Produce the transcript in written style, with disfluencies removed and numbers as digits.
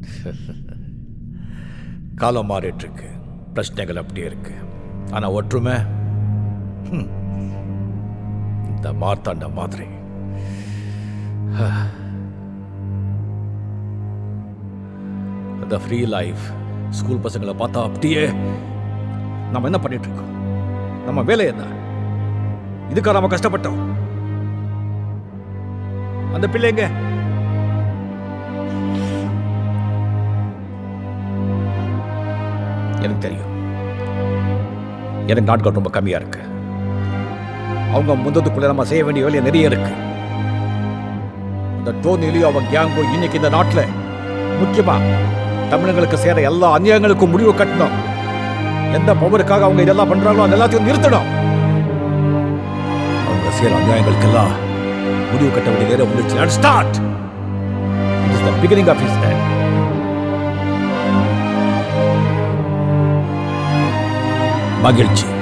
காலம் மாறிட்டு இருக்கு, பிரச்சனைகள் அப்படியே இருக்கு. ஆனா ஒற்றுமை இந்த மார்த்தாண்ட மாதிரி. அந்த ஃப்ரீ லைஃப் ஸ்கூல் பசங்களை பார்த்தா அப்படியே நம்ம என்ன பண்ணிட்டு இருக்கோம்? நம்ம வேலை என்ன? இதுக்காக நம்ம கஷ்டப்பட்டோம். அந்த பிள்ளைங்க எனக்கு தெரியும். எனக்கு நாட்கள் ரொம்ப கம்மியா இருக்கு. அவங்க முந்ததுக்குள்ள நம்ம செய்ய வேண்டிய வேலையை நிறைய இருக்கு. அந்த டோனிலையும் அவன் கேங்கும் இன்னைக்கு இந்த நாட்டில் முக்கியமா தமிழர்களுக்கு சேர எல்லா அநியாயங்களுக்கும் முடிவு கட்டணும். எந்த பவருக்காக அவங்க இதெல்லாம் பண்றாங்களோ அது எல்லாத்தையும் நிறுத்தணும். அவங்க சேர அநியாயங்களுக்கெல்லாம் முடிவு கட்ட வேண்டிய நேரம் வந்துச்சு. Let's start. It is the beginning of his end. மகிழ்ச்சி.